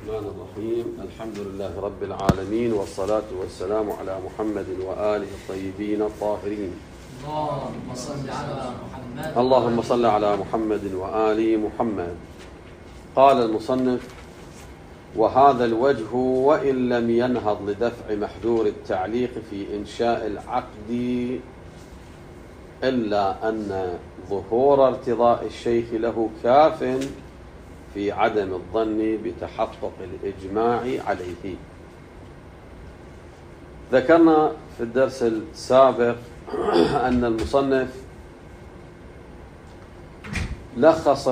الرحمن الرحيم. الحمد لله رب العالمين، والصلاة والسلام على محمد وآله الطيبين الطاهرين. اللهم صل على محمد. اللهم صل على محمد وآل محمد. قال المصنف: وهذا الوجه وإن لم ينهض لدفع محذور التعليق في إنشاء العقد، إلا أن ظهور ارتضاء الشيخ له كاف في عدم الظن بتحقق الإجماع عليه. ذكرنا في الدرس السابق أن المصنف لخص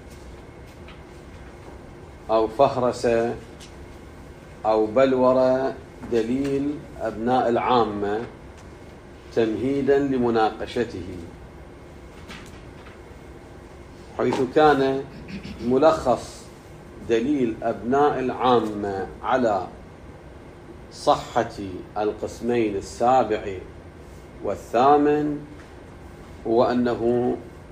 أو فهرس أو بلور دليل أبناء العامة تمهيدا لمناقشته، حيث كان ملخص دليل أبناء العامة على صحة القسمين السابع والثامن هو أنه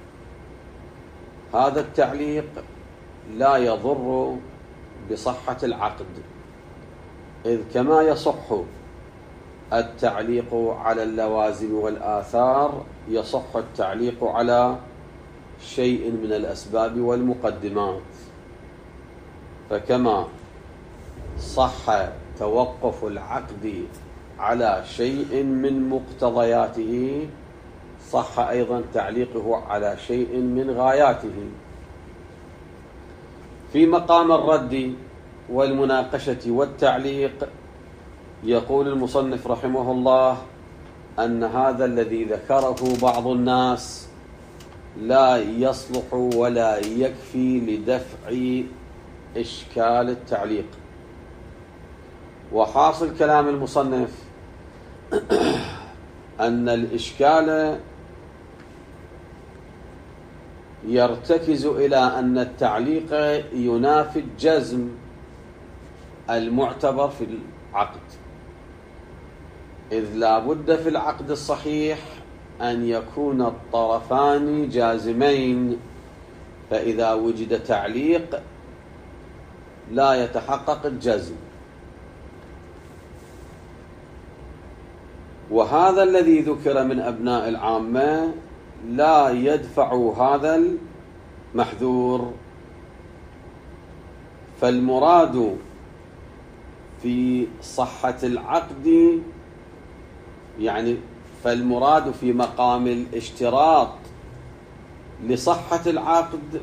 هذا التعليق لا يضر بصحة العقد، إذ كما يصح التعليق على اللوازم والآثار يصح التعليق على شيء من الأسباب والمقدمات. فكما صح توقف العقد على شيء من مقتضياته، صح أيضا تعليقه على شيء من غاياته. في مقام الرد والمناقشة والتعليق يقول المصنف رحمه الله أن هذا الذي ذكره بعض الناس لا يصلح ولا يكفي لدفع إشكال التعليق. وحاصل كلام المصنف أن الإشكال يرتكز إلى أن التعليق ينافي الجزم المعتبر في العقد، إذ لا بد في العقد الصحيح أن يكون الطرفان جازمين، فإذا وجد تعليق لا يتحقق الجزم. وهذا الذي ذكر من أبناء العامة لا يدفع هذا المحذور. فالمراد في صحة العقد، يعني فالمراد في مقام الاشتراط لصحة العقد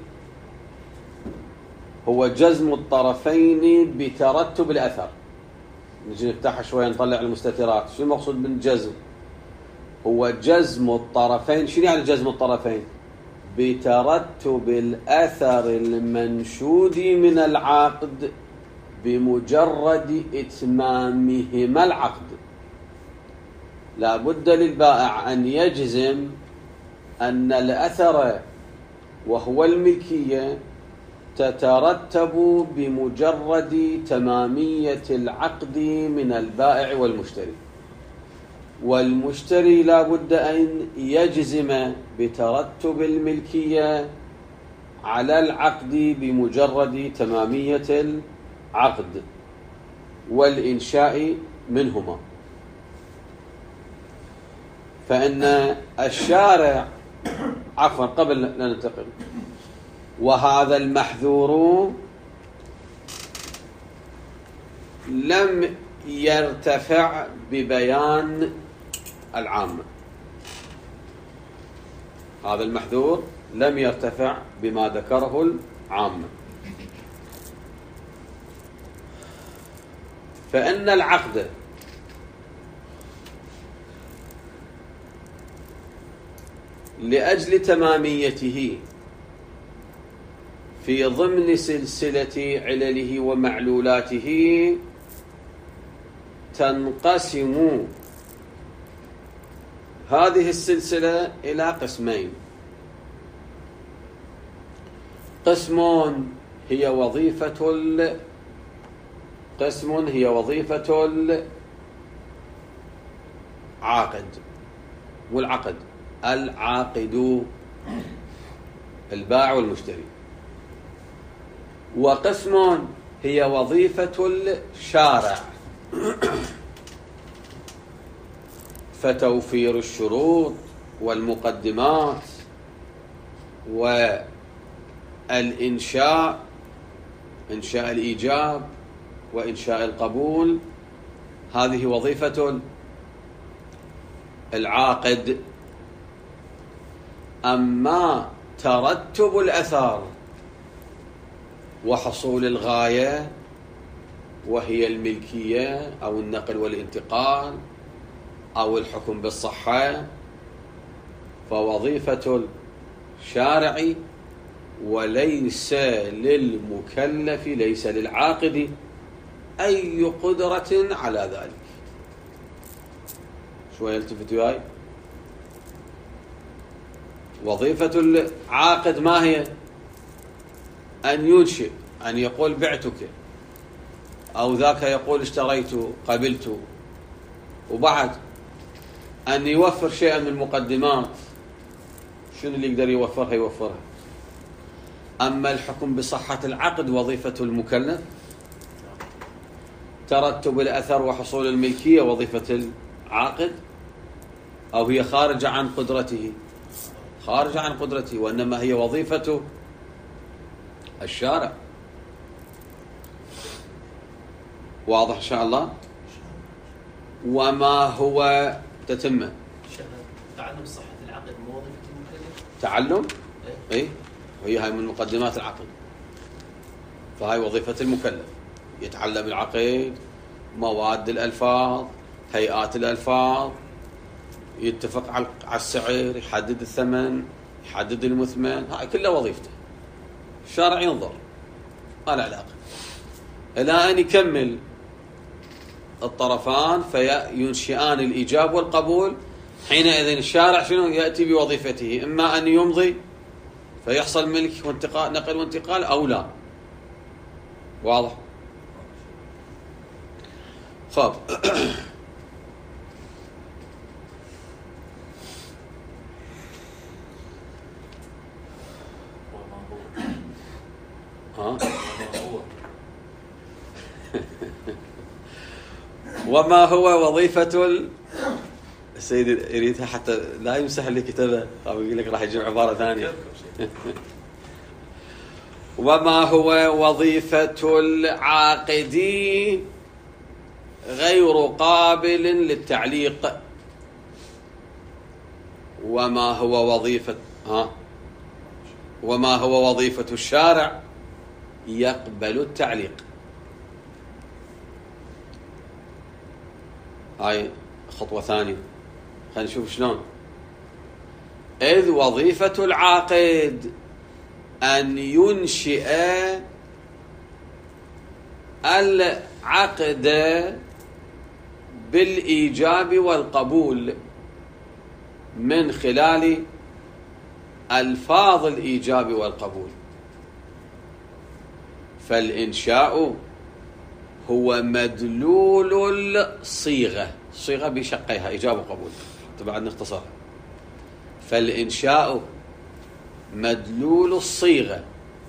هو جزم الطرفين بترتب الأثر. نجي نفتحها شوية نطلع المستترات. شو المقصود بالجزم؟ هو جزم الطرفين. شنو يعني جزم الطرفين؟ بترتب الأثر المنشود من العقد بمجرد إتمامهما العقد. لا بد للبائع أن يجزم أن الأثر وهو الملكية تترتب بمجرد تمامية العقد من البائع والمشتري، والمشتري لا بد أن يجزم بترتب الملكية على العقد بمجرد تمامية العقد والإنشاء منهما. فإن الشارع قبل أن ننتقل، وهذا المحذور لم يرتفع ببيان العامة. هذا المحذور لم يرتفع بما ذكره العامة، فإن العقد لأجل تماميته في ضمن سلسلة علله ومعلولاته تنقسم هذه السلسلة إلى قسمين: قسم هي وظيفة العاقد والعقد، العاقد البائع والمشتري، وقسم هي وظيفة الشارع، فتوفير الشروط والمقدمات والإنشاء، إنشاء الإيجاب وإنشاء القبول، هذه وظيفة العاقد. أما ترتب الأثر وحصول الغاية وهي الملكية أو النقل والانتقال أو الحكم بالصحة، فوظيفة الشارع وليس للمكلف، ليس للعاقد أي قدرة على ذلك. شوية التفتوا هاي. وظيفة العاقد ما هي؟ أن ينشئ، أن يقول بعتك، أو ذاك يقول اشتريت قبلت، وبعد أن يوفر شيئا من المقدمات. شنو اللي يقدر يوفرها يوفرها. أما الحكم بصحة العقد وظيفة المكلف، ترتب الأثر وحصول الملكية وظيفة العاقد، أو هي خارجة عن قدرته، خارجة عن قدرته، وإنما هي وظيفة الشارع. واضح إن شاء الله. وما هو تتمه تعلم صحة العقد مو وظيفة المكلف؟ تعلم إيه؟ وهي هاي من مقدمات العقد، فهاي وظيفة المكلف، يتعلم العقد، مواد الألفاظ، هيئات الألفاظ، يتفق على السعر، يحدد الثمن، يحدد المثمن، هاي كلها وظيفته. الشارع ينظر ما له علاقة إلى أن يكمل الطرفان فينشئان الإيجاب والقبول. حينئذ الشارع شنو يأتي بوظيفته؟ إما أن يمضي فيحصل ملك وانتقال، نقل وانتقال، أو لا. واضح؟ خب وما هو وظيفة السيد يريدها حتى لا يمسح لي كتابه، أو يقول لك راح يجيب عبارة ثانية. وما هو وظيفة العاقد غير قابل للتعليق. وما هو وظيفة الشارع يقبل التعليق. هاي خطوة ثانية، خلينا نشوف شلون. إذ وظيفة العاقد أن ينشئ العقد بالإيجاب والقبول من خلال ألفاظ الإيجاب والقبول. فالإنشاء هو مدلول الصيغة، الصيغة بشقيها إيجاب وقبول، حتى بعد نختصرها. فالإنشاء مدلول الصيغة،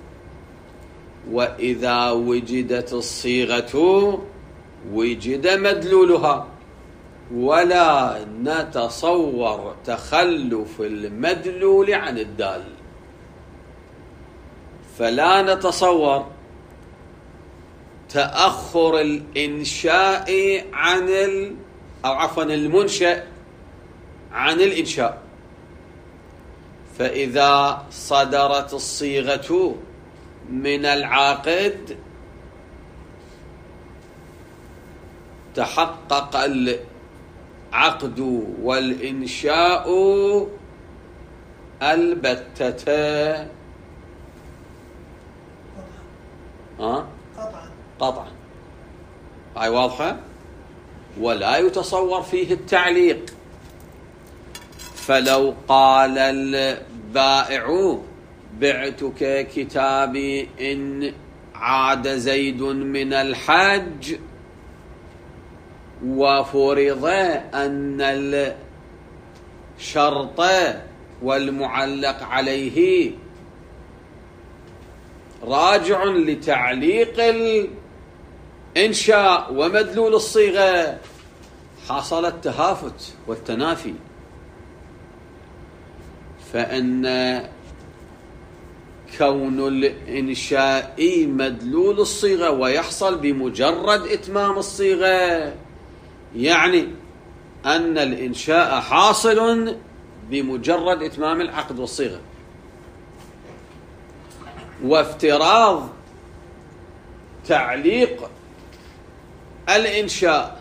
وإذا وجدت الصيغة وجد مدلولها، ولا نتصور تخلف المدلول عن الدال. فلا نتصور تأخر الإنشاء عن المنشأ عن الإنشاء. فإذا صدرت الصيغة من العاقد تحقق العقد والإنشاء البتة قطعا. هاي واضحة. ولا يتصور فيه التعليق. فلو قال البائع بعتك كتابي إن عاد زيد من الحج، وفرض أن الشرط والمعلق عليه راجع لتعليق إنشاء ومدلول الصيغة حصل التهافت والتنافي، فإن كون الإنشاء مدلول الصيغة ويحصل بمجرد إتمام الصيغة يعني أن الإنشاء حاصل بمجرد إتمام العقد والصيغة. وافتراض تعليق الإنشاء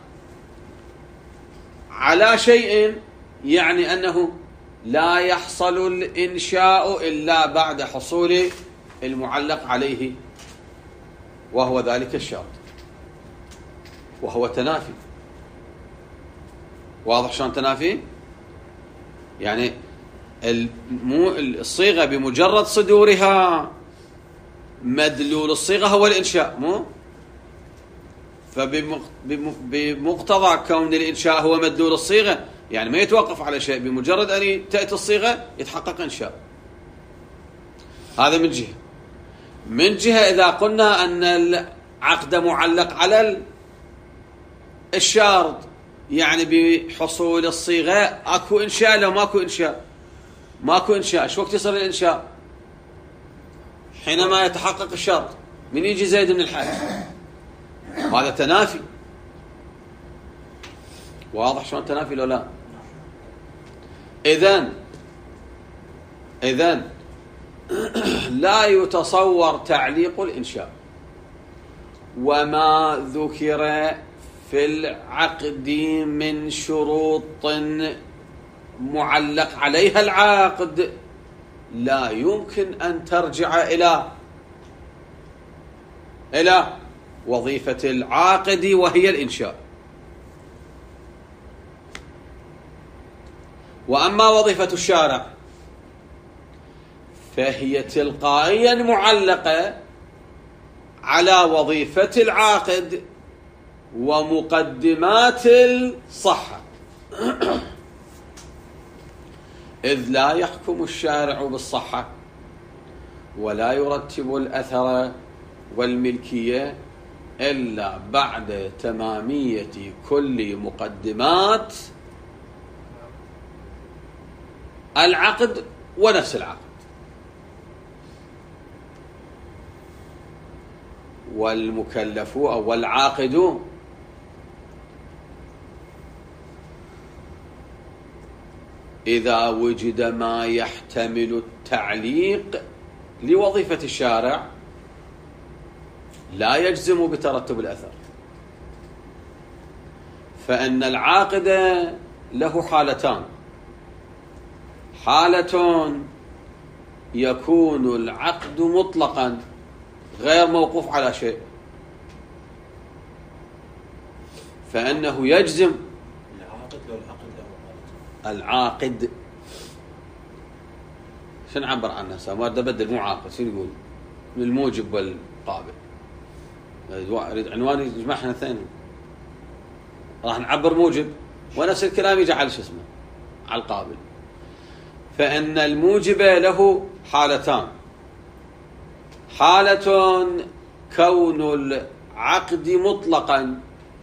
على شيء يعني أنه لا يحصل الإنشاء إلا بعد حصول المعلق عليه، وهو ذلك الشرط، وهو تنافي. واضح شلون تنافي؟ يعني الصيغة بمجرد صدورها مدلول الصيغة هو الإنشاء، مو؟ فبمقتضى كون الإنشاء هو مدلول الصيغة يعني ما يتوقف على شيء، بمجرد أن تأتي الصيغة يتحقق إنشاء. هذا من جهة. من جهة إذا قلنا أن العقد معلق على الشرط يعني بحصول الصيغة أكو إنشاء لو ماكو إنشاء؟ ماكو إنشاء. شو وقت يصير الإنشاء؟ حينما يتحقق الشرط. من يجي زيد من الحج؟ هذا تنافي. واضح شلون تنافي لو لا؟ إذن لا يتصور تعليق الإنشاء وما ذكر في العقد من شروط معلق عليها العقد لا يمكن أن ترجع إلى وظيفة العاقد وهي الإنشاء. وأما وظيفة الشارع فهي تلقائيا معلقة على وظيفة العاقد ومقدمات الصحة، إذ لا يحكم الشارع بالصحة ولا يرتب الأثر والملكية إلا بعد تمامية كل مقدمات العقد ونفس العقد. والمكلف أو العاقد إذا وجد ما يحتمل التعليق لوظيفة الشارع لا يجزم بترتب الأثر، فإن العاقد له حالتان: حالة يكون العقد مطلقا غير موقوف على شيء فإنه يجزم. العاقد شنو نعبر عنه هسه؟ ما بدل مو عاقد، شنو نقول؟ الموجب والقابل. اريد عنوان يجمعنا اثنين، راح نعبر موجب ونفس الكلام يجي على شو اسمه على القابل. فإن الموجب له حالتان: حالة كون العقد مطلقا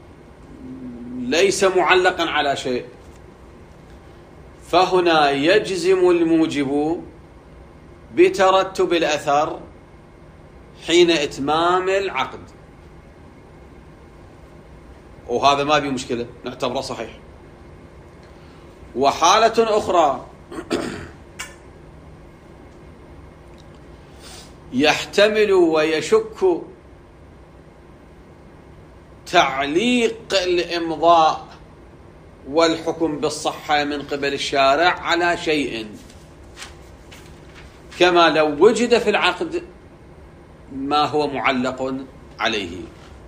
ليس معلقا على شيء، فهنا يجزم الموجب بترتب الأثر حين إتمام العقد، وهذا ما بيه مشكلة نعتبره صحيح. وحالة أخرى يحتمل ويشك تعليق الإمضاء والحكم بالصحة من قبل الشارع على شيء، كما لو وجد في العقد ما هو معلق عليه،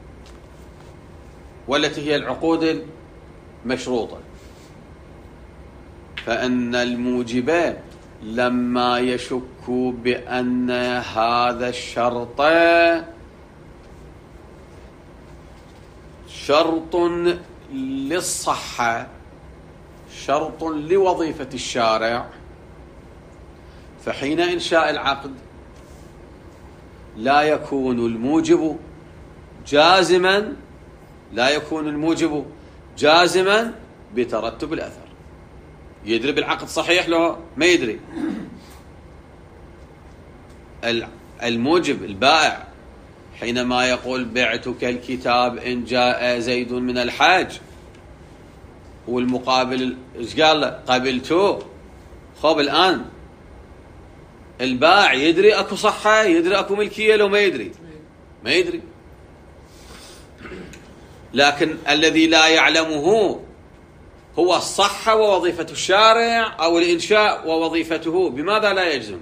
والتي هي العقود المشروطة. فإن الموجب لما يشك بأن هذا الشرط شرط للصحة، شرط لوظيفة الشارع، فحين إنشاء العقد لا يكون الموجب جازما لا يكون الموجب جازما بترتب الأثر. يدري بالعقد صحيح لو ما يدري. الموجب البائع حينما يقول بعتك الكتاب إن جاء زيد من الحاج، والمقابل ايش قال له؟ قبلته. خب الآن البائع يدري اكو صحة، يدري اكو ملكية لو ما يدري؟ ما يدري. لكن الذي لا يعلمه هو الصحة ووظيفة الشارع أو الإنشاء ووظيفته. بماذا لا يجزم؟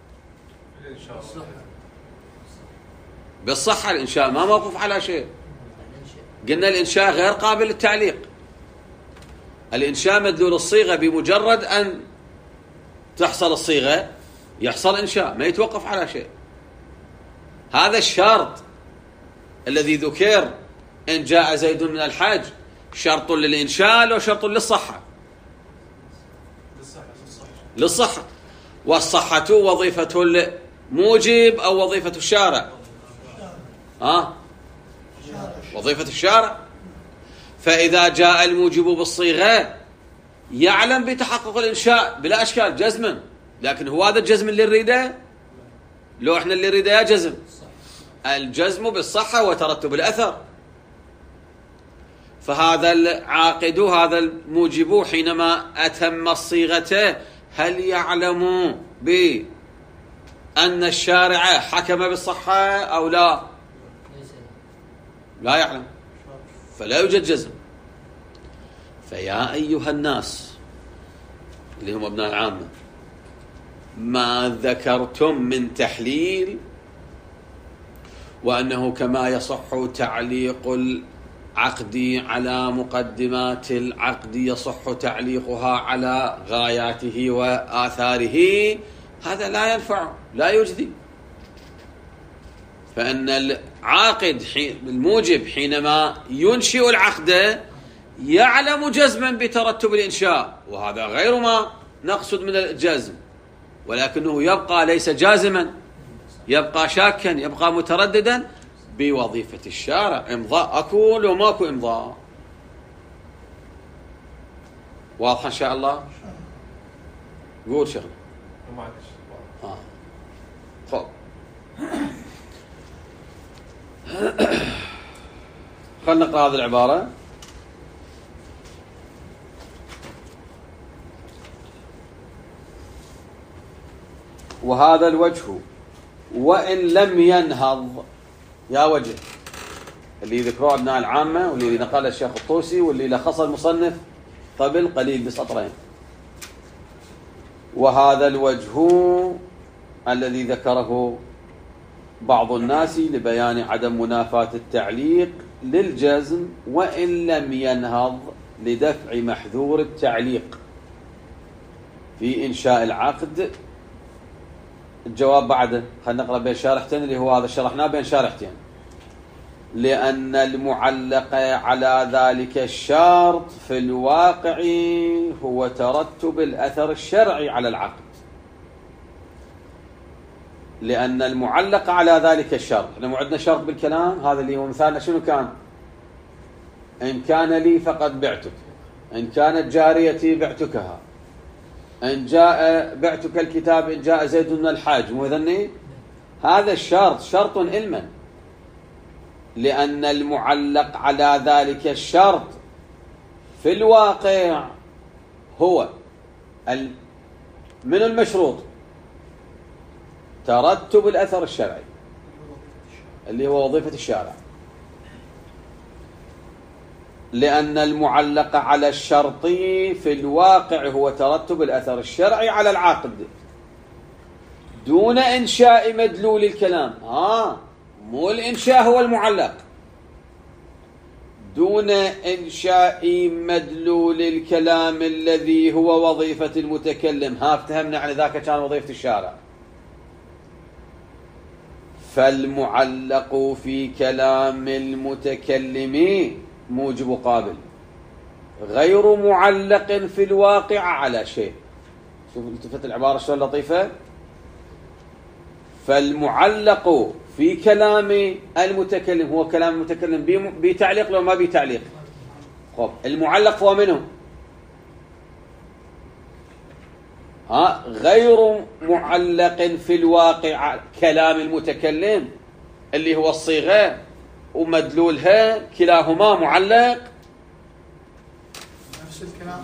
بالصحة. الإنشاء ما موقوف على شيء. قلنا الإنشاء غير قابل للتعليق. الإنشاء مدلول الصيغة، بمجرد أن تحصل الصيغة يحصل إنشاء، ما يتوقف على شيء. هذا الشرط الذي ذكر إن جاء زيد من الحاج شرط للإنشاء لو شرط للصحة؟ للصحة. والصحة وظيفة الموجب أو وظيفة الشارع؟ وظيفة الشارع. فإذا جاء الموجب بالصيغة يعلم بتحقق الإنشاء بلا أشكال جزما، لكن هو هذا الجزم اللي نريده؟ لو احنا اللي نريده جزم. الجزم بالصحة وترتب الأثر. فهذا العاقد هذا الموجب حينما أتم الصيغة هل يعلم بأن الشارع حكم بالصحة أو لا؟ لا يعلم، فلا يوجد جزم. فيا أيها الناس اللي هم ابناء العامة، ما ذكرتم من تحليل وأنه كما يصح تعليق العقد على مقدمات العقد يصح تعليقها على غاياته وآثاره، هذا لا ينفع، لا يجدي. فإن العاقد الموجب حينما ينشئ العقد يعلم جزما بترتب الإنشاء، وهذا غير ما نقصد من الجزم، ولكنه يبقى ليس جازما، يبقى شاكا، يبقى مترددا بوظيفة الشارع. إمضاء أكو لو ماكو إمضاء. واضح إن شاء الله؟ قول شغل. خب خلنا نقرأ هذه العبارة. وهذا الوجه وإن لم ينهض، يا وجه اللي ذكروه ابناء العامة واللي نقل الشيخ الطوسي واللي لخص المصنف قبل قليل بسطرين. وهذا الوجه الذي ذكره بعض الناس لبيان عدم منافاة التعليق للجزم وإن لم ينهض لدفع محذور التعليق في إنشاء العقد. الجواب بعده، خلينا نقرأ بين شارحتين اللي هو هذا شرحناه بين شارحتين. لأن المعلق على ذلك الشرط في الواقع هو ترتب الأثر الشرعي على العقد. لأن المعلق على ذلك الشرط، احنا موعدنا شرط بالكلام، هذا اللي هو مثالنا شنو كان؟ إن كان لي فقد بعتك، إن كانت جاريتي بعتكها، إن جاء بعتك الكتاب إن جاء زيد من الحاج، مو ذني؟ هذا الشرط شرط علما. لأن المعلق على ذلك الشرط في الواقع هو من المشروط ترتب الأثر الشرعي اللي هو وظيفة الشارع. لأن المعلق على الشرط في الواقع هو ترتب الأثر الشرعي على العقد دون إنشاء مدلول الكلام. مو الإنشاء هو المعلق، دون إنشاء مدلول الكلام الذي هو وظيفة المتكلم. افتهمنا على ذاك كان وظيفة الشارع. فالمعلق في كلام المتكلم موجب قابل غير معلق في الواقع على شيء. شوف التفت العبارة شلون لطيفة. فالمعلق في كلام المتكلم، هو كلام المتكلم بتعليق لو ما بتعليق؟ خب المعلق هو منه غير معلق في الواقع كلام المتكلم اللي هو الصيغة ومدلولها كلاهما معلق. نفس الكلام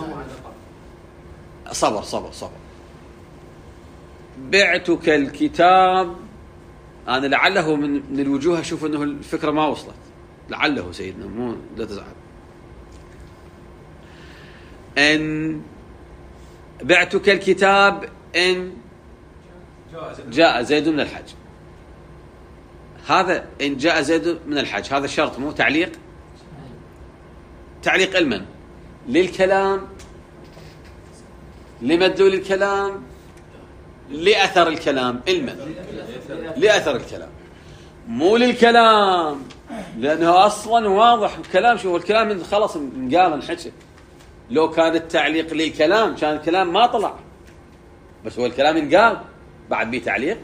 فيه صبر بعتك الكتاب. أنا لعله من الوجوه أشوف أنه الفكرة ما وصلت، لعله سيدنا، مو لا تزعل. إن بعتك الكتاب إن جاء زيد من الحج، هذا إن جاء زيد من الحج هذا شرط مو تعليق. تعليق المن للكلام، لمدلول الكلام، لأثر الكلام. المن لأثر الكلام مو للكلام، لأنه أصلا واضح الكلام. شوف الكلام من خلص انقال انحكى. لو كان التعليق للكلام كان الكلام ما طلع، بس هو الكلام انقال بعد بيه تعليق.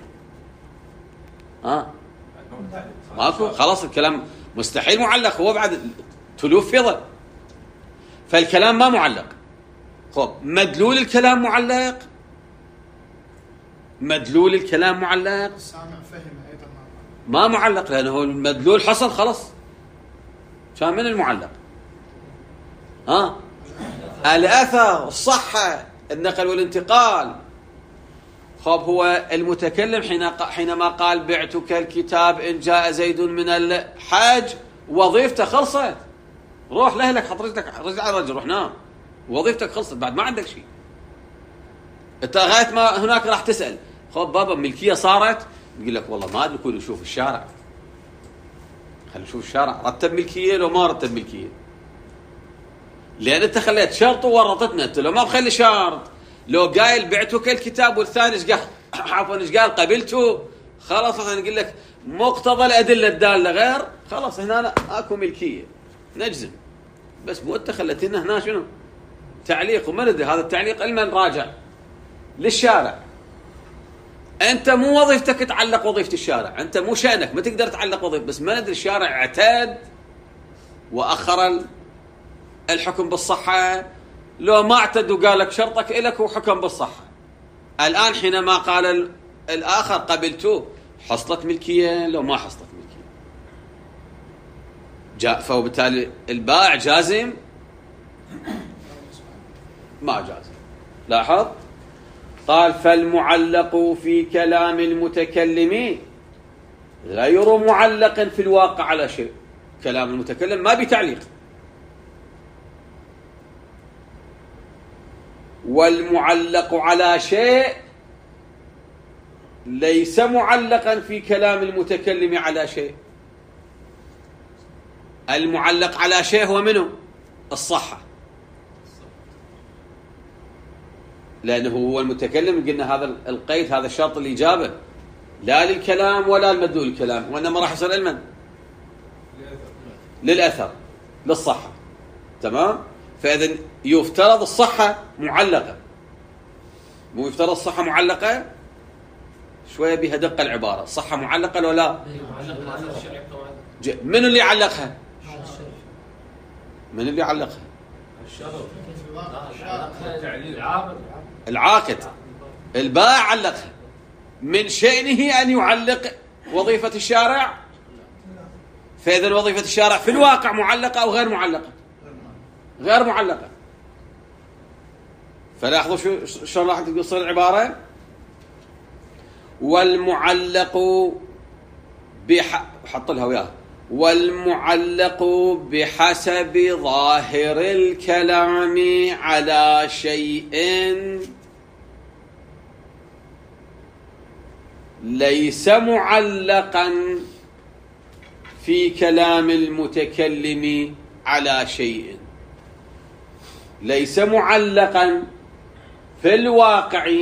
ماكو، خلاص الكلام مستحيل معلق، هو بعد تلوف فضل، فالكلام ما معلق. خب مدلول الكلام معلق، مدلول الكلام معلق، السامع فهم أيضا ما معلق، لأنه المدلول حصل خلص. كان من المعلق الأثر، الصحة، النقل والانتقال. خب هو المتكلم حينما قال بعتك الكتاب إن جاء زيد من الحج، وظيفته خلصت، روح لأهلك، حط رجع الرجل، روح نام، وظيفتك خلصت، بعد ما عندك شيء. انت لغايه ما هناك راح تسأل خب بابا ملكية صارت، يقول لك والله ما ادري، كل نشوف الشارع، خلينا نشوف الشارع رتب ملكية لو ما رتب ملكية. لأن أنت خليت شرط وورطتنا. أنت لو ما بخلي شرط، لو قايل بعتك الكتاب والثاني ايش قال عفوا ايش قال قبلته، خلاص احنا نقول لك مقتضى الأدلة الدالة غير، خلاص هنا أنا اكو ملكية نجزم. بس مو أنت خليت لنا هنا شنو تعليق، وما ندري هذا التعليق علما راجع للشارع. أنت مو وظيفتك تعلق وظيفة الشارع، أنت مو شأنك، ما تقدر تعلق وظيفة، بس ما ندري الشارع اعتاد وأخر الحكم بالصحة، لو ما اعتد وقال لك شرطك إلك وحكم بالصحة. الآن حينما قال الآخر قبلته، حصلت ملكية لو ما حصلت ملكية جاء، فبالتالي البائع جازم ما جازم. لاحظ قال فالمعلق في كلام المتكلم غير معلق في الواقع على شيء. كلام المتكلم ما بتعليق. والمعلق على شيء ليس معلقا في كلام المتكلم على شيء. المعلق على شيء هو منه الصحة، لأنه هو المتكلم قلنا هذا القيد، هذا الشرط الإجابة لا للكلام ولا المدلول الكلام، وإنما راح يصير المن للأثر للصحة. تمام؟ فإذا يفترض الصحة معلقة، مو يفترض الصحة معلقة. شوية بها دقة العبارة، الصحة معلقة لو لا؟ من اللي علقها؟ من اللي علقها؟ العاقد. البائع علقها. من شأنه أن يعلق وظيفة الشارع. فإذا وظيفة الشارع في الواقع معلقة أو غير معلقة؟ غير معلقة. فلاحظوا شو راح تصير العبارة. والمعلق حط لها وياه. والمعلق بحسب ظاهر الكلام على شيء ليس معلقا في كلام المتكلم على شيء. ليس معلقا في الواقع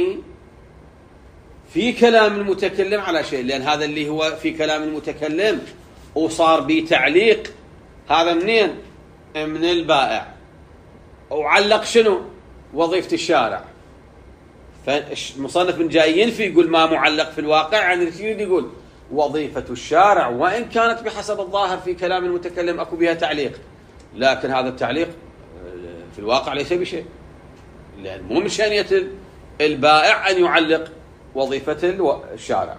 في كلام المتكلم على شيء، لأن هذا اللي هو في كلام المتكلم وصار بتعليق، هذا منين؟ من البائع. وعلق شنو؟ وظيفة الشارع. فالمصنف من جاي ينفي يقول ما معلق في الواقع، يعني يقول وظيفة الشارع وإن كانت بحسب الظاهر في كلام المتكلم أكو بها تعليق، لكن هذا التعليق في الواقع ليس بشيء، لأن مو من شأنية البائع أن يعلق وظيفة الشارع.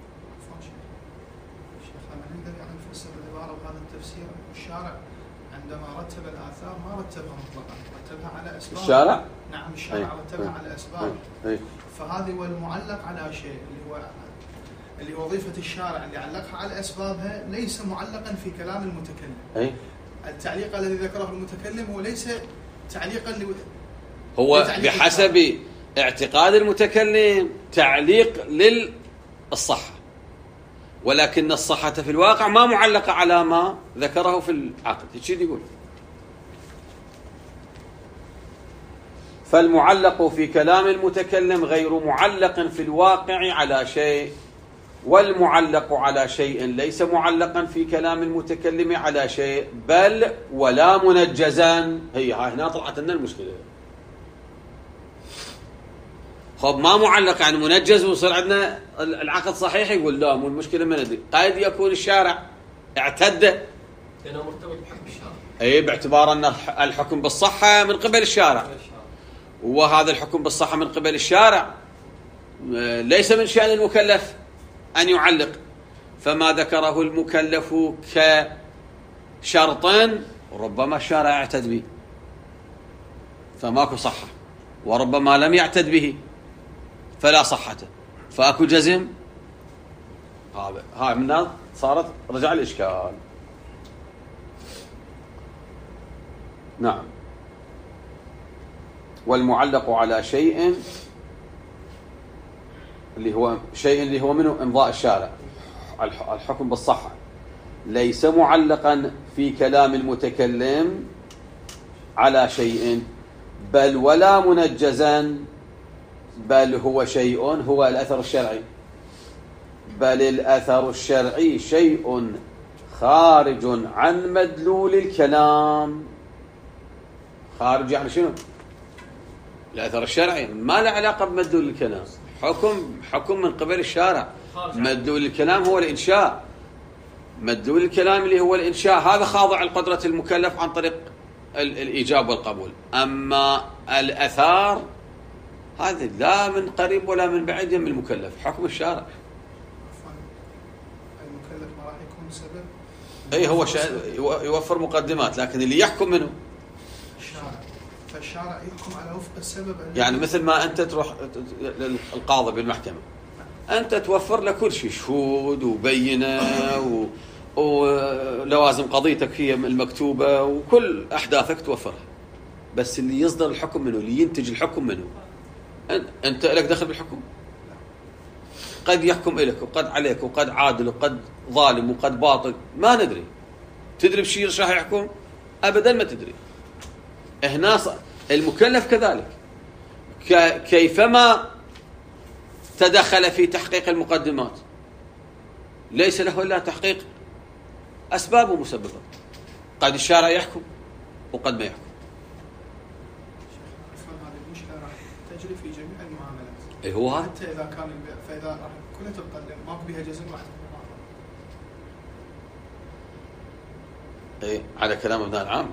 الشارع عندما رتب الآثار ما رتبها مطلقا، رتبها على أسباب. الشارع؟ نعم الشارع رتبها على أسباب. فهذه والمعلق على شيء اللي هو وظيفة الشارع اللي علقها على أسبابها ليس معلقا في كلام المتكلم. التعليق الذي ذكره المتكلم هو ليس تعليقا هو بحسب اعتقاد المتكلم تعليق للصحة، ولكن الصحة في الواقع ما معلقة على ما ذكره في العقد. ايش يقول؟ فالمعلق في كلام المتكلم غير معلق في الواقع على شيء، والمعلق على شيء ليس معلقا في كلام المتكلم على شيء، بل ولا منجزا. هنا طلعت لنا المشكلة. خب ما معلق يعني منجز وصار عندنا العقد صحيح، يقول لا مو المشكلة ما ندري. قد يكون الشارع اعتد لأنه مرتبط بحكم الشارع، باعتبار أن الحكم بالصحة من قبل الشارع، وهذا الحكم بالصحة من قبل الشارع ليس من شأن المكلف أن يعلق، فما ذكره المكلف كشرط ربما الشارع يعتد به فماكو صحة، وربما لم يعتد به فلا صحة، فأكو جزم. هاي من صارت رجع الإشكال. نعم. والمعلق على شيء اللي هو منه إمضاء الشارع الحكم بالصحة ليس معلقا في كلام المتكلم على شيء، بل ولا منجزا، بل هو شيء هو الأثر الشرعي، بل الأثر الشرعي شيء خارج عن مدلول الكلام. خارج يعني شنو؟ الأثر الشرعي ما له علاقة بمدلول الكلام، حكم من قبل الشارع. مدلول الكلام هو الإنشاء، مدلول الكلام اللي هو الإنشاء هذا خاضع لقدرة المكلف عن طريق الإيجاب والقبول. أما الأثار هذا لا من قريب ولا من بعيد من المكلف، حكم الشارع. المكلف ما راح يكون سبب. هو يوفر مقدمات، لكن اللي يحكم منه الشارع. فالشارع يحكم على وفق السبب. يعني مثل ما أنت تروح للقاضي بالمحكمة، أنت توفر له كل شيء، شهود وبينة ولوازم قضيتك هي المكتوبة وكل أحداثك توفرها، بس اللي يصدر الحكم منه، اللي ينتج الحكم منه، أنت لك دخل بالحكم. قد يحكم إليك وقد عليك وقد عادل وقد ظالم وقد باطل، ما ندري. تدري بشيء راح يحكم؟ أبدا ما تدري. هنا المكلف كذلك، كيفما تدخل في تحقيق المقدمات ليس له إلا تحقيق أسباب ومسببات. قد الشارع يحكم وقد ما يحكم. هذه المشكلة راح تجري في جميع المعاملات. هو هذا. حتى إذا كان فإذا راح كلها تقدم ماكو بها جزم راح تكون على كلام ابن العام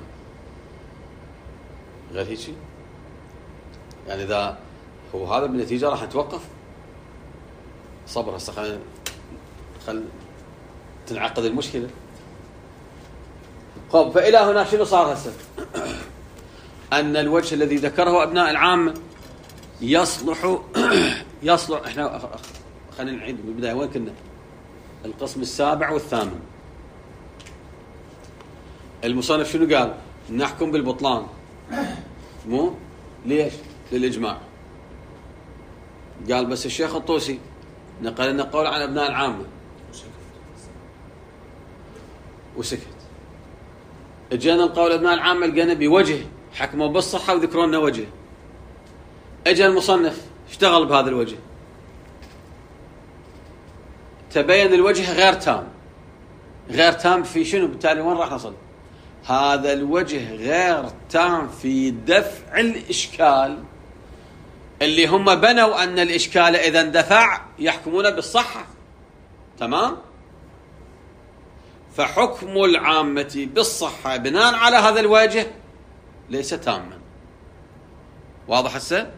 غير هيك شيء. يعني إذا هو هذا بالنتيجة راح نتوقف. صبر هسه خل تنعقد المشكلة. طب فإلى هنا شنو صار هسه؟ أن الوجه الذي ذكره أبناء العامة يصلح احنا خلينا نعيد من البداية. وين كنا؟ القسم السابع والثامن. المصنف شنو قال؟ نحكم بالبطلان. مو ليش؟ للإجماع. قال بس الشيخ الطوسي نقل لنا قول عن أبناء العامة وسكت. اجينا القول أبناء العامة لقينا بوجه حكموا بالصحة وذكروا لنا وجه. اجى المصنف اشتغل بهذا الوجه، تبين الوجه غير تام في شنو؟ بالتالي وين راح نصل؟ هذا الوجه غير تام في دفع الإشكال اللي هم بنوا أن الإشكال إذا اندفع يحكمون بالصحة. تمام؟ فحكم العامة بالصحة بناء على هذا الوجه ليس تاما. واضح هسه؟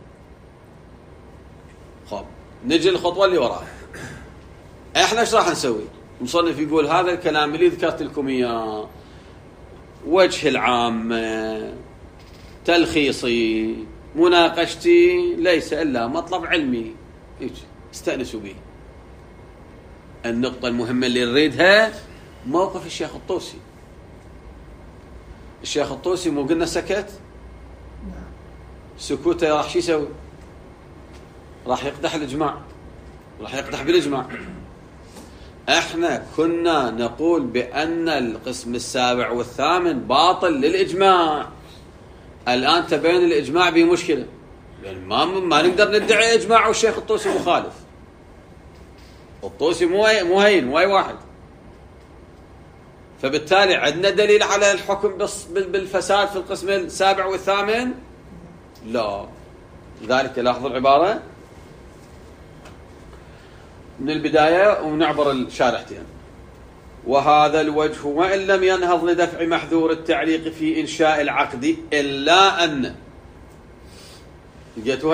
خب نجي الخطوة اللي وراها. احنا ايش راح نسوي؟ المصنف يقول هذا الكلام اللي ذكرت لكم اياه وجه العام تلخيصي مناقشتي ليس الا مطلب علمي استأنسوا به. النقطة المهمة اللي نريدها موقف الشيخ الطوسي. الشيخ الطوسي مو قلنا سكت؟ سكوته راح شو يسوي؟ راح يقدح الإجماع، راح يقدح بالإجماع. احنا كنا نقول بأن القسم السابع والثامن باطل للإجماع. الآن تبين الإجماع بمشكلة، يعني ما نقدر ندعي إجماع والشيخ الطوسي مخالف. الطوسي مو هين واي واحد. فبالتالي عندنا دليل على الحكم بالفساد في القسم السابع والثامن؟ لا. لذلك لاحظوا العبارة من البداية ونعبر الشارحتين. وهذا الوجه وإن لم ينهض لدفع محذور التعليق في إنشاء العقد إلا أن لقيتوها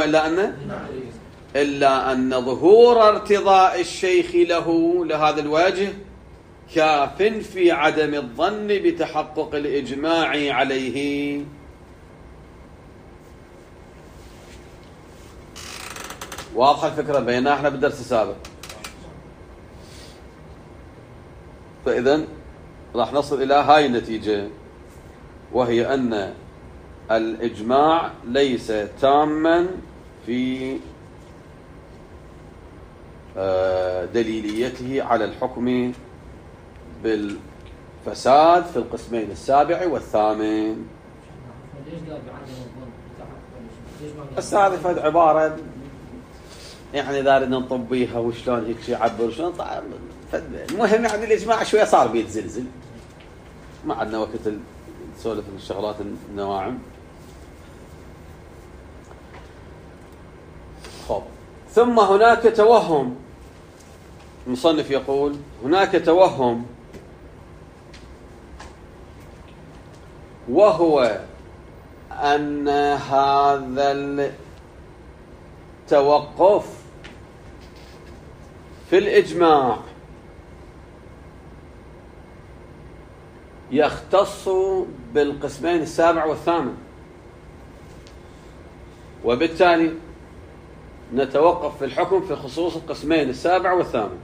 إلا أن ظهور ارتضاء الشيخ له لهذا الوجه كاف في عدم الظن بتحقق الإجماع عليه. واضحة الفكرة بينها احنا بالدرس السابق. فإذا راح نصل إلى هاي النتيجة، وهي أن الإجماع ليس تاما في دليليته على الحكم بالفساد في القسمين السابع والثامن. السالفة عبارة يعني دارنا ننطب بيها وشلون هيك يعبر شلون. المهم يعني الإجماع شوية صار بيتزلزل، ما عندنا وقت نسولف الشغلات النواعم. خب ثم هناك توهم. المصنف يقول هناك توهم، وهو أن هذا التوقف في الإجماع يختص بالقسمين السابع والثامن، وبالتالي نتوقف في الحكم في خصوص القسمين السابع والثامن.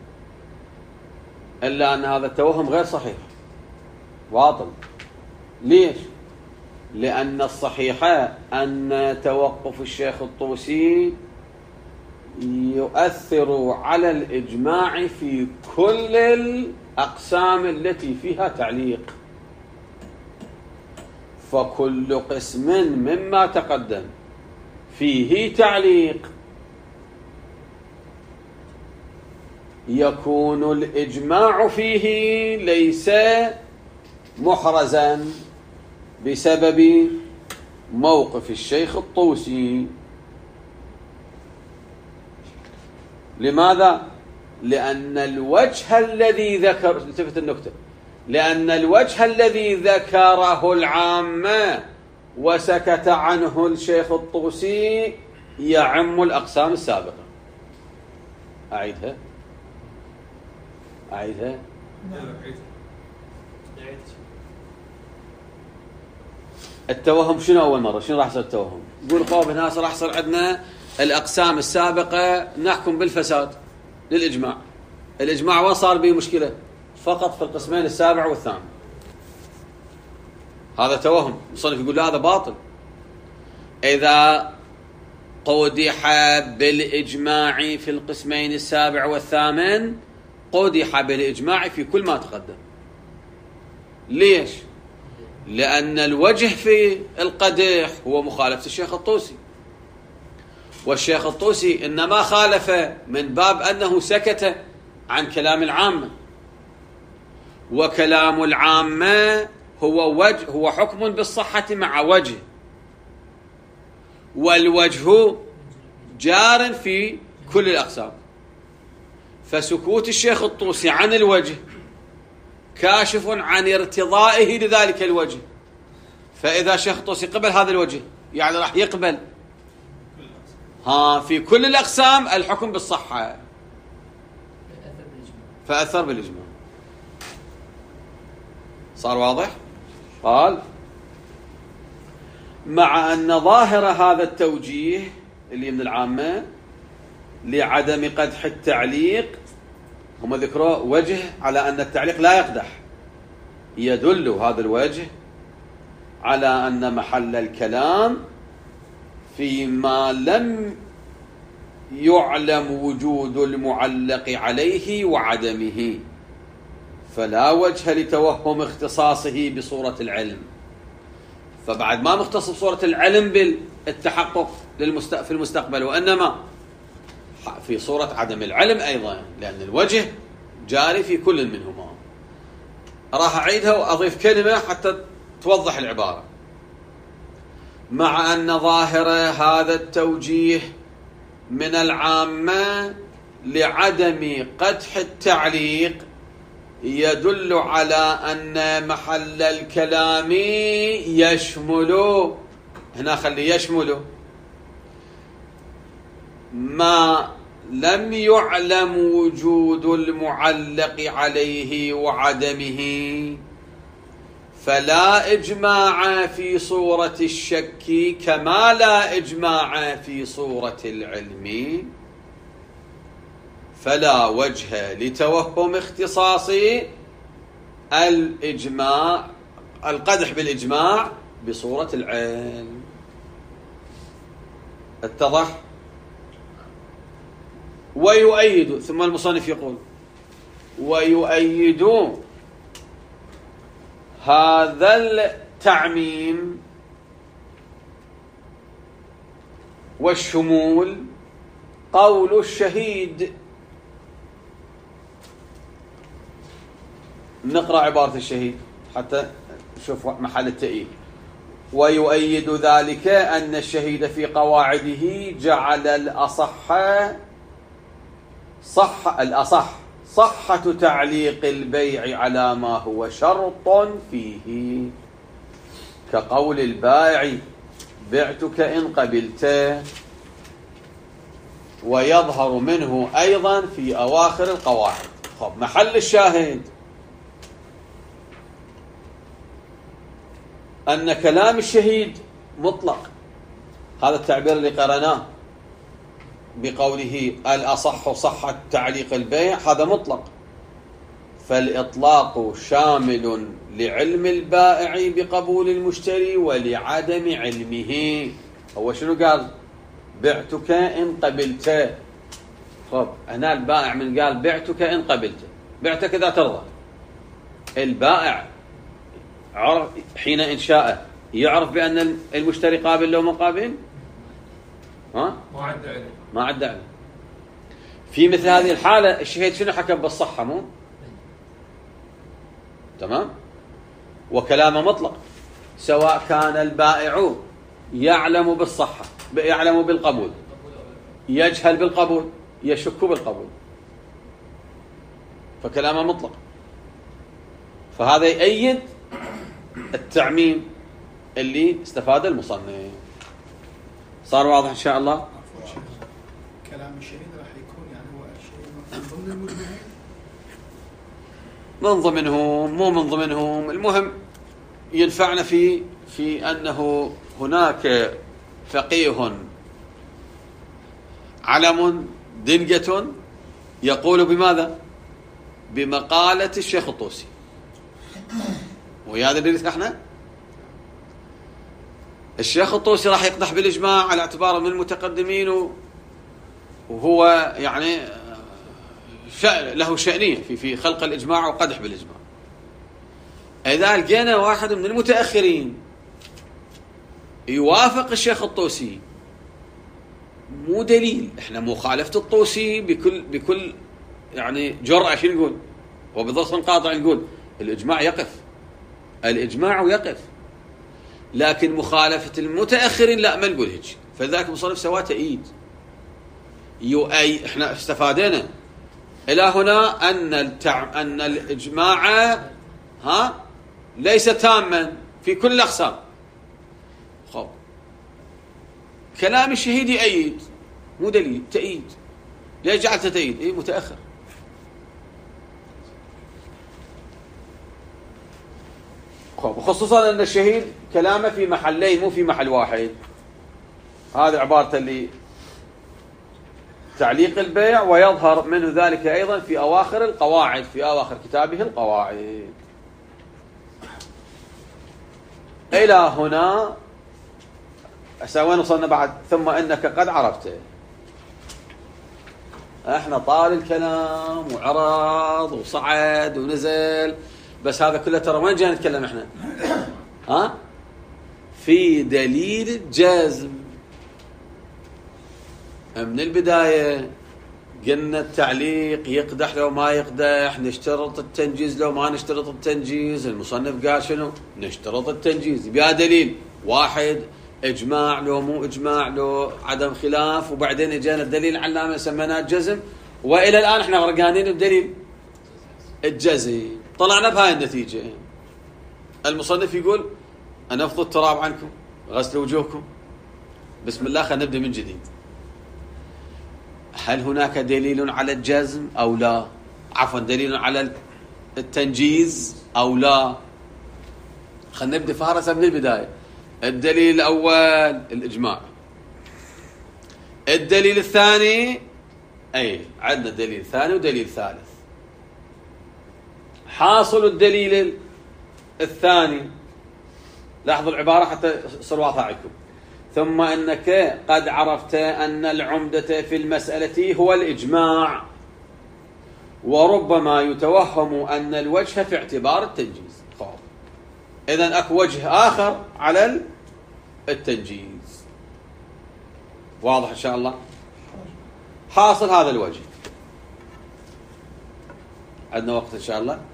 إلا أن هذا التوهم غير صحيح، باطل. ليش؟ لأن الصحيح أن توقف الشيخ الطوسي يؤثر على الإجماع في كل الأقسام التي فيها تعليق. فكل قسم مما تقدم فيه تعليق يكون الإجماع فيه ليس محرزا بسبب موقف الشيخ الطوسي. لماذا؟ لأن الوجه الذي ذكر، التفت النكتة، لأن الوجه الذي ذكره العامة وسكت عنه الشيخ الطوسي يعم الأقسام السابقة. أعيدها. التوهم شنو أول مرة؟ شنو راح يصير التوهم؟ يقول قوم الناس راح يصير عندنا الأقسام السابقة نحكم بالفساد للإجماع. الإجماع وين صار به مشكلة؟ فقط في القسمين السابع والثامن. هذا توهم. المصنف يقول لا، هذا باطل. إذا قودح بالإجماع في القسمين السابع والثامن قودح بالإجماع في كل ما تقدم. ليش؟ لأن الوجه في القدح هو مخالفة الشيخ الطوسي، والشيخ الطوسي إنما خالف من باب أنه سكت عن كلام العامة، وكلام العامة هو حكم بالصحة مع وجه، والوجه جار في كل الأقسام. فسكوت الشيخ الطوسي عن الوجه كاشف عن ارتضائه لذلك الوجه. فإذا شيخ الطوسي قبل هذا الوجه يعني راح يقبل في كل الأقسام الحكم بالصحة، فأثر بالإجماع. صار واضح؟ قال مع أن ظاهر هذا التوجيه اللي من العامة لعدم قدح التعليق، هم ذكروا وجه على أن التعليق لا يقدح، يدل هذا الوجه على أن محل الكلام فيما لم يعلم وجود المعلق عليه وعدمه، فلا وجه لتوهم اختصاصه بصورة العلم. فبعد ما مختص بصورة العلم بالتحقق في المستقبل، وإنما في صورة عدم العلم أيضا، لأن الوجه جاري في كل منهما. راح أعيدها وأضيف كلمة حتى توضح العبارة. مع أن ظاهر هذا التوجيه من العامة لعدم قدح التعليق يدل على أن محل الكلام يشمل، هنا خلي يشمل ما لم يعلم وجود المعلق عليه وعدمه، فلا إجماع في صورة الشك كما لا إجماع في صورة العلم، فلا وجه لتوهم اختصاص الإجماع القدح بالإجماع بصورة العلم. اتضح؟ ويؤيد، ثم المصنف يقول ويؤيد هذا التعميم والشمول قول الشهيد. نقرأ عبارة الشهيد حتى نشوف محل التأييد. ويؤيد ذلك أن الشهيد في قواعده جعل الأصح صحة تعليق البيع على ما هو شرط فيه، كقول البائع بعتك إن قبلت، ويظهر منه أيضا في أواخر القواعد. محل الشاهد أن كلام الشهيد مطلق، هذا التعبير اللي قرأناه بقوله الأصح صحة تعليق البيع، هذا مطلق، فالإطلاق شامل لعلم البائع بقبول المشتري ولعدم علمه. هو شنو قال؟ بعتك إن قبلت. هنا البائع من قال بعتك إن قبلت، بعتك إذا ترضى. البائع عرف حين إنشاءه يعرف بأن المشتري قابل لو مقابل؟ ما عد علم. في مثل هذه الحالة الشهيد شنو حكم بالصحة؟ مو تمام؟ وكلامه مطلق، سواء كان البائع يعلم بالصحة، يعلم بالقبول، يجهل بالقبول، يشك بالقبول، فكلامه مطلق. فهذا يؤيد التعميم اللي استفاد المصنف. صار واضح إن شاء الله؟ كلام الشهيد راح يكون يعني هو الشيء من ضمن المجمعين، من ضمنهم مو من ضمنهم، المهم ينفعنا في أنه هناك فقيه علم دنجة يقول بماذا؟ بمقالة الشيخ الطوسي، وهذا اللي نحن الشيخ الطوسي راح يقدح بالإجماع على اعتباره من المتقدمين، وهو يعني له شأنية في خلق الإجماع وقدح بالإجماع. إذا لقينا واحد من المتأخرين يوافق الشيخ الطوسي، مو دليل، احنا مخالفة الطوسي بكل يعني جرأة شو نقول، وبضغط قاطع نقول الإجماع يقف، الإجماع يقف، لكن مخالفة المتأخرين لا، ما نقول هيك. فذلك المصنف سواه تأييد. احنا استفادنا إلى هنا أن الإجماع ليس تاما في كل الأقسام. خب كلام الشهيد يؤيد، مو دليل، تأييد. ليش جعلته تأييد؟ متأخر. خب وخصوصا أن الشهيد كلامه في محلين مو في محل واحد. هذه عبارته اللي تعليق البيع، ويظهر منه ذلك أيضا في أواخر القواعد، في أواخر كتابه القواعد. إلى هنا وين وصلنا بعد؟ ثم إنك قد عرفته. احنا طال الكلام وعرض وصعد ونزل، بس هذا كله ترى وين جاي نتكلم احنا؟ في دليل الجزم. من البداية قلنا التعليق يقدح لو ما يقدح، نشترط التنجيز لو ما نشترط التنجيز. المصنف قال شنو؟ نشترط التنجيز. يبقى دليل واحد، اجماع لو مو اجماع لو عدم خلاف، وبعدين اجانا الدليل العلامة سميناه الجزم، والى الان احنا غرقانين بدليل الجزم. طلعنا بهاي النتيجة. المصنف يقول انفضوا التراب عنكم، غسلوا وجوهكم، بسم الله، خلينا نبدا من جديد. هل هناك دليل على الجزم أو لا؟ عفوا، دليل على التنجيز أو لا؟ خلينا نبدأ فهرسة من البداية. الدليل الأول الإجماع. الدليل الثاني عندنا دليل ثاني ودليل ثالث. حاصل الدليل الثاني، لاحظوا العبارة حتى يصير واضح عليكم. ثم إنك قد عرفت أن العمدة في المسألة هو الإجماع، وربما يتوهم أن الوجه في اعتبار التنجيز. إذن أكو وجه آخر على التنجيز. واضح إن شاء الله؟ حاصل هذا الوجه. عندنا وقت إن شاء الله.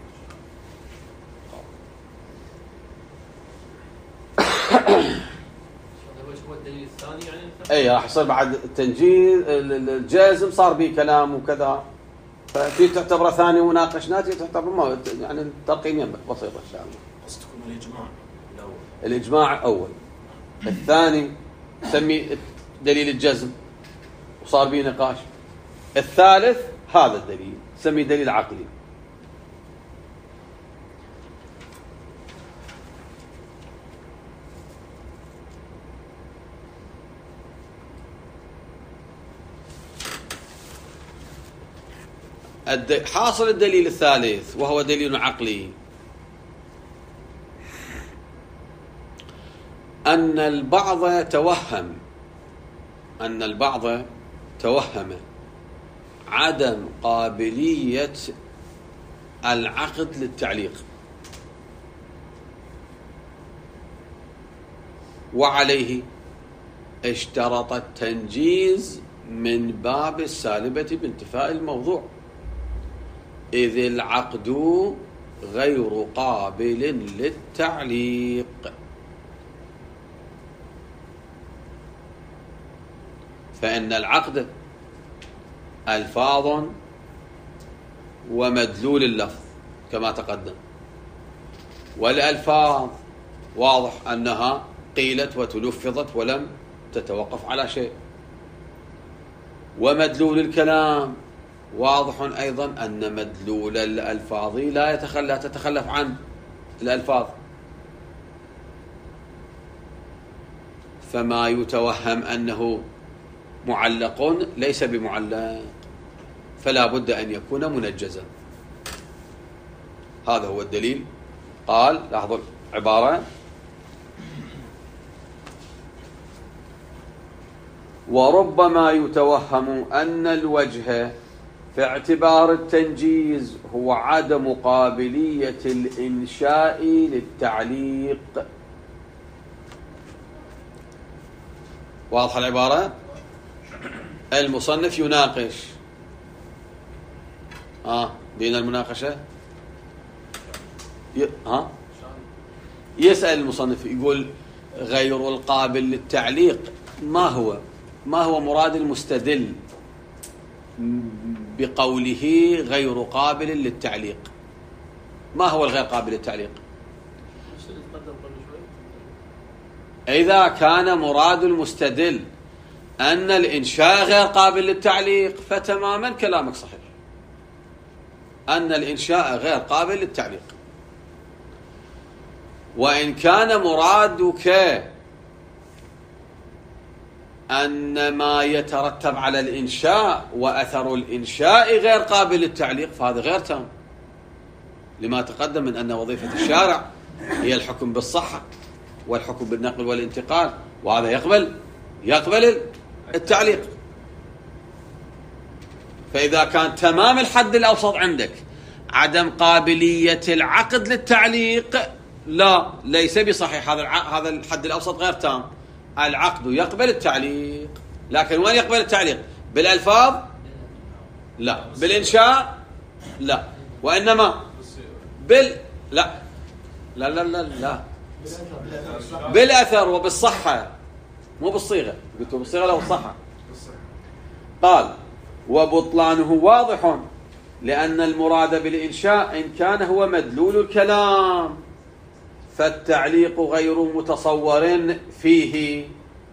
الدليل الثاني يعني راح يصير بعد التنجيز الجازم صار به كلام وكذا، ففي تعتبر ثاني وناقشناته تعتبر ما يعني الترقيم ينبغي بسيط ان شاء الله. قصدكم الاجماع الاول؟ الاجماع اول، الثاني سمي دليل الجزم وصار به نقاش، الثالث هذا الدليل سمي دليل عقلي. حاصل الدليل الثالث وهو دليل عقلي، أن البعض توهم عدم قابلية العقد للتعليق، وعليه اشترط التنجيز من باب السالبة بانتفاء الموضوع، إذ العقد غير قابل للتعليق. فإن العقد ألفاظ ومدلول اللفظ كما تقدم، والألفاظ واضح أنها قيلت وتلفظت ولم تتوقف على شيء، ومدلول الكلام واضح أيضا أن مدلول الألفاظ لا تتخلف عن الألفاظ، فما يتوهم أنه معلق ليس بمعلق، فلا بد أن يكون منجزا. هذا هو الدليل. قال لاحظوا العبارة: وربما يتوهم أن الوجه في اعتبار التنجيز هو عدم قابلية الإنشاء للتعليق. واضح العبارة؟ المصنف يناقش بين المناقشة يسأل المصنف، يقول غير القابل للتعليق، ما هو مراد المستدل بقوله غير قابل للتعليق؟ ما هو الغير قابل للتعليق؟ إذا كان مراد المستدل أن الإنشاء غير قابل للتعليق فتماما كلامك صحيح، أن الإنشاء غير قابل للتعليق. وإن كان مرادك أن ما يترتب على الإنشاء وأثر الإنشاء غير قابل للتعليق فهذا غير تام، لما تقدم من أن وظيفة الشارع هي الحكم بالصحة والحكم بالنقل والانتقال، وهذا يقبل التعليق. فإذا كان تمام الحد الأوسط عندك عدم قابلية العقد للتعليق، لا، ليس بصحيح، هذا الحد الأوسط غير تام. العقد يقبل التعليق، لكن وين يقبل التعليق؟ بالألفاظ؟ لا. بالإنشاء؟ لا. وإنما لا بالأثر وبالصحة، مو بالصيغة. قلت بالصيغة لا بالصحة. قال وبطلانه واضح لأن المراد بالإنشاء إن كان هو مدلول الكلام فالتعليق غير متصور فيه،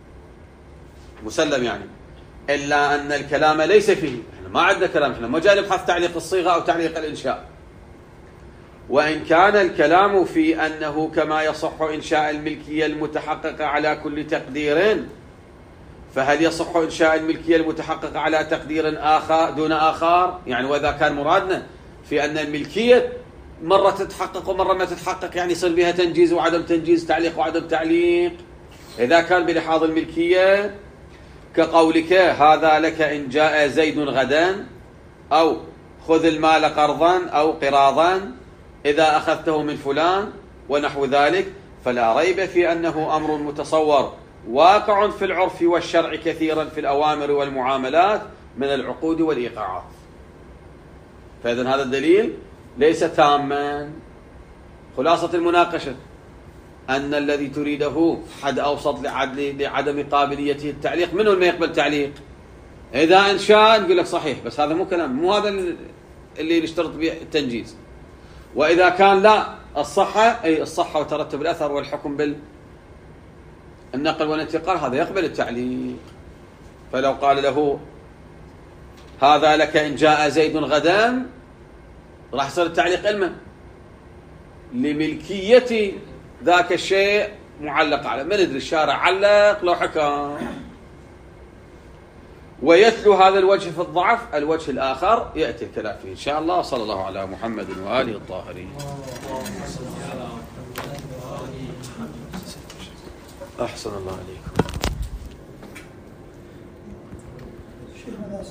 مسلم يعني، إلا أن الكلام ليس فيه. احنا ما عندنا كلام، احنا ما جاي نبحث تعليق الصيغة أو تعليق الإنشاء. وإن كان الكلام في أنه كما يصح إنشاء الملكية المتحققة على كل تقدير، فهل يصح إنشاء الملكية المتحققة على تقدير آخر دون آخر؟ يعني وإذا كان مرادنا في أن الملكية مرة تتحقق ومرة ما تتحقق، يعني يصير بها تنجيز وعدم تنجيز، تعليق وعدم تعليق. إذا كان بلحاظ الملكية كقولك هذا لك إن جاء زيد غدا، أو خذ المال قرضا أو قراضا إذا أخذته من فلان ونحو ذلك، فلا ريب في أنه أمر متصور واقع في العرف والشرع كثيرا في الأوامر والمعاملات من العقود والإيقاعات. فإذن هذا الدليل ليس تاما. خلاصة المناقشة أن الذي تريده حد أوسط لعدم قابليته التعليق. منه ما يقبل تعليق؟ إذا إنشاء نقول لك صحيح، بس هذا مو كلام، مو هذا اللي نشترط به التنجيز. وإذا كان لا الصحة، أي الصحة وترتب الأثر والحكم بالنقل والانتقال، هذا يقبل التعليق. فلو قال له هذا لك إن جاء زيد غدا، راح يصير التعليق علما لملكية ذاك الشيء معلق على، ما ندري الشارع علق لو حكم. ويتلو هذا الوجه في الضعف الوجه الآخر يأتي الكلام فيه إن شاء الله. صلى الله على محمد وآله الطاهرين. أحسن الله عليكم.